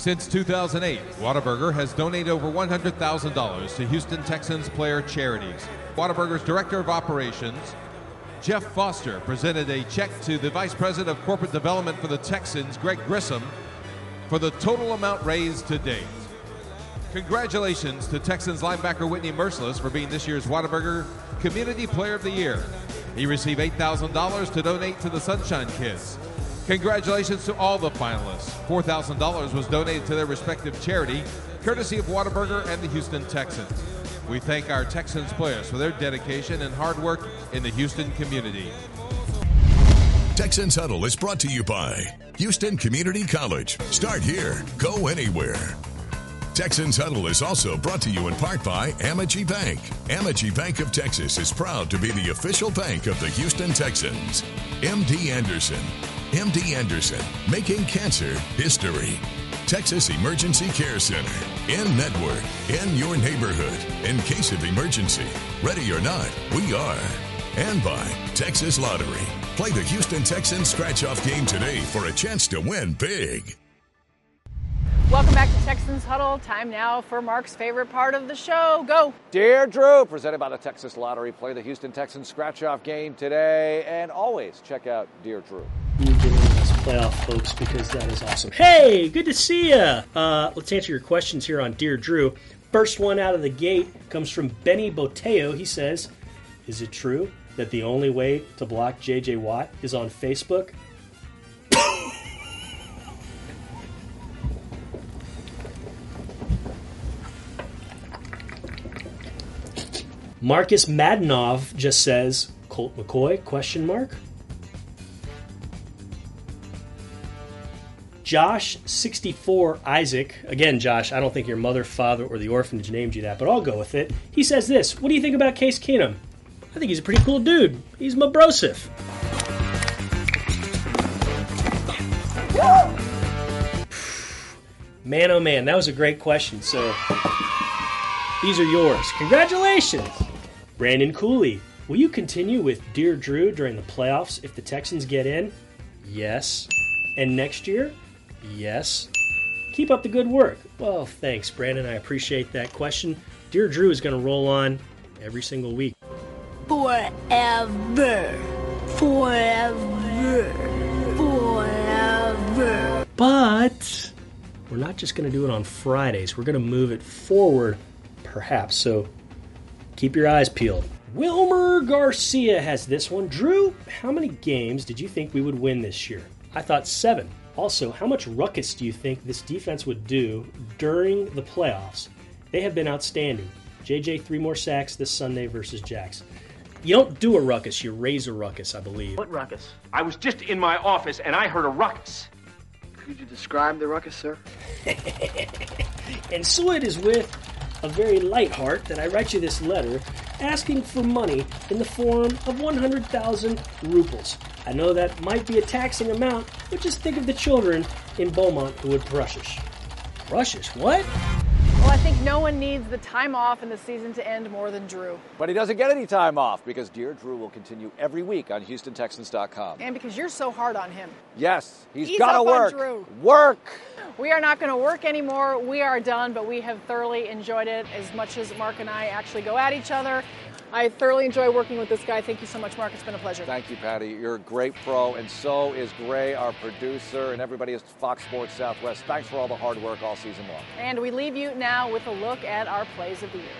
Since 2008, Whataburger has donated over $100,000 to Houston Texans player charities. Whataburger's Director of Operations, Jeff Foster, presented a check to the Vice President of Corporate Development for the Texans, Greg Grissom, for the total amount raised to date. Congratulations to Texans linebacker Whitney Merciless for being this year's Whataburger Community Player of the Year. He received $8,000 to donate to the Sunshine Kids. Congratulations to all the finalists. $4,000 was donated to their respective charity, courtesy of Whataburger and the Houston Texans. We thank our Texans players for their dedication and hard work in the Houston community. Texans Huddle is brought to you by Houston Community College. Start here, go anywhere. Texans Huddle is also brought to you in part by Amegy Bank. Amegy Bank of Texas is proud to be the official bank of the Houston Texans. MD Anderson. MD Anderson, making cancer history. Texas Emergency Care Center. In network, in your neighborhood, in case of emergency. Ready or not, we are. And by Texas Lottery. Play the Houston Texans scratch-off game today for a chance to win big. Welcome back to Texans Huddle. Time now for Mark's favorite part of the show. Go. Dear Drew, presented by the Texas Lottery. Play the Houston Texans scratch-off game today. And always check out Dear Drew. You giving us playoff hopes because that is awesome. Hey, good to see ya. Let's answer your questions here on Dear Drew. First one out of the gate comes from Benny Boteo. He says, is it true that the only way to block J.J. Watt is on Facebook? Marcus Madanov just says, Colt McCoy, question mark? Josh64 Isaac, again, Josh, I don't think your mother, father, or the orphanage named you that, but I'll go with it. He says this, what do you think about Case Keenum? I think he's a pretty cool dude. He's my brosif. Man, oh man, that was a great question. So, these are yours. Congratulations! Brandon Cooley, will you continue with Dear Drew during the playoffs if the Texans get in? Yes. And next year? Yes. Keep up the good work. Well, thanks, Brandon. I appreciate that question. Dear Drew is going to roll on every single week. Forever. Forever. Forever. But we're not just going to do it on Fridays. We're going to move it forward, perhaps. So keep your eyes peeled. Wilmer Garcia has this one. Drew, how many games did you think we would win this year? I thought 7. Also, how much ruckus do you think this defense would do during the playoffs? They have been outstanding. JJ, 3 more sacks this Sunday versus Jax. You don't do a ruckus, you raise a ruckus, I believe. What ruckus? I was just in my office and I heard a ruckus. Could you describe the ruckus, sir? And so it is with a very light heart that I write you this letter asking for money in the form of 100,000 rubles. I know that might be a taxing amount, but just think of the children in Beaumont who would prushish. Prushish? What? Well, I think no one needs the time off in the season to end more than Drew. But he doesn't get any time off because Dear Drew will continue every week on HoustonTexans.com. And because you're so hard on him. Yes, he's got to work. Drew. Work! We are not going to work anymore. We are done, but we have thoroughly enjoyed it as much as Mark and I actually go at each other. I thoroughly enjoy working with this guy. Thank you so much, Mark. It's been a pleasure. Thank you, Patty. You're a great pro, and so is Gray, our producer, and everybody at Fox Sports Southwest. Thanks for all the hard work all season long. And we leave you now with a look at our plays of the year.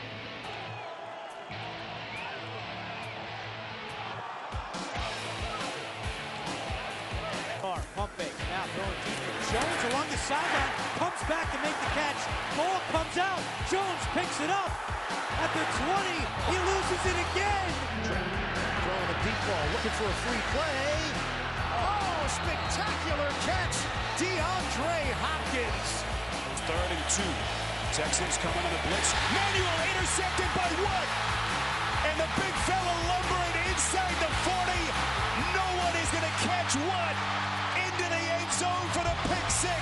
Pump fake, now throwing deep. Jones along the sideline, pumps back to make the catch. Ball comes out. Jones picks it up. At the 20, he loses it again. Throwing a deep ball, looking for a free play. Oh, spectacular catch. DeAndre Hopkins. 3rd and 2. Texans coming to the blitz. Manuel intercepted by Wood. And the big fella lumbering inside the 40. No one is going to catch Wood into the end zone for the pick 6.